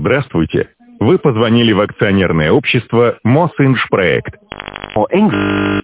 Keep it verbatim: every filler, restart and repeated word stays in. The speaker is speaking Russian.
Здравствуйте. Вы позвонили в акционерное общество Мосинжпроект. For English.